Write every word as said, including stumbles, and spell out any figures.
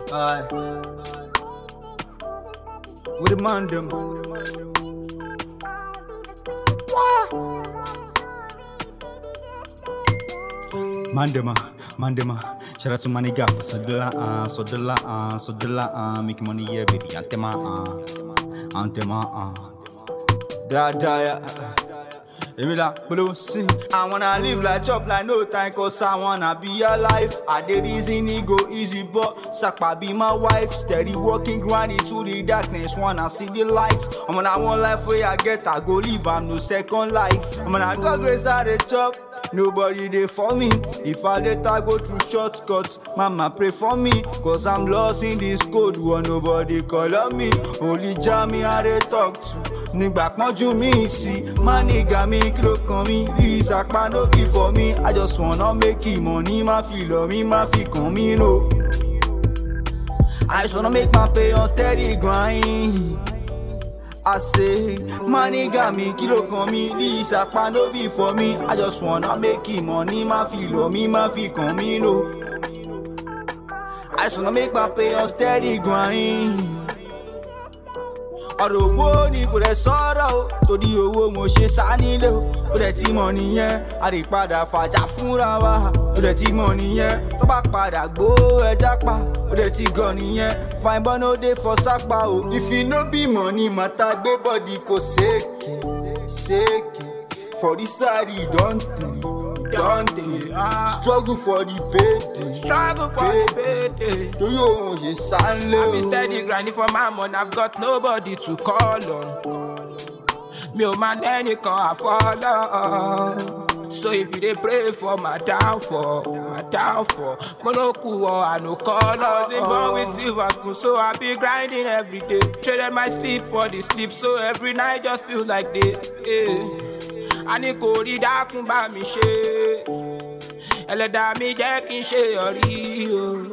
Aye. With the man them. Mandema, Mandema. Shout out to my nigga for Sodala, uh, Sodala, uh, Sodala, uh, make money, yeah, baby. Antema, uh, Antema, uh. Da, da, yeah. Blue sing. I wanna live like chop like no time, cause I wanna be alive. I did reason it go easy, but Sakpa be my wife. Steady walking, grinding to the darkness, wanna see the light. I'm on one life where I get, I go live, I'm no second life. I'm on I got grace at the chop. Nobody there for me. If I let I go through shortcuts, mama pray for me, cause I'm lost in this code war. Nobody call on me. Only Jammy I they talk to. Nigga ponju me see. My nigga me cloak on me. This akpa no be for me. I just wanna make it money. My feel on me, my feel on me no. I just wanna make my pay on steady grind. I say, my nigga me kilo con me, this akpa no be for me. I just wanna make it money, my feel on me, my feel on me no. I just wanna make my pay on steady grind. Ọ̀rọ̀ owó ni kò rẹ̀ sọ̀rọ̀ o, torí owó mo ṣe sá nílé o. Ó dẹ̀ ti mọ̀ nìyẹn, a lè padà fàjà fúnra wa. Ó dẹ̀ ti mọ̀ nìyẹn, tó bá padà gbó ẹja pa. Ó dẹ̀ ti gàn nìyẹn, fine boy no dey for sápá o. If you no be money matter, gbé body kò sékè, sékè. For this side you don dey, don dey. Struggle for the payday, Struggle for the payday. torí òun ṣe sá nílé o. I've been steady grinding for my money, I've got nobody to call on. Me oh man, anyone I follow. So if you dey pray for my downfall, my downfall, monoku or I no call. I was born with silver spoon, so I be grinding every day. Traded my sleep for the sleep, so every night just feel like day. Yeah. I need to read that kun ba mi ṣe. Ẹlẹ́dàá mi jẹ́ kí n ṣe yọrí o.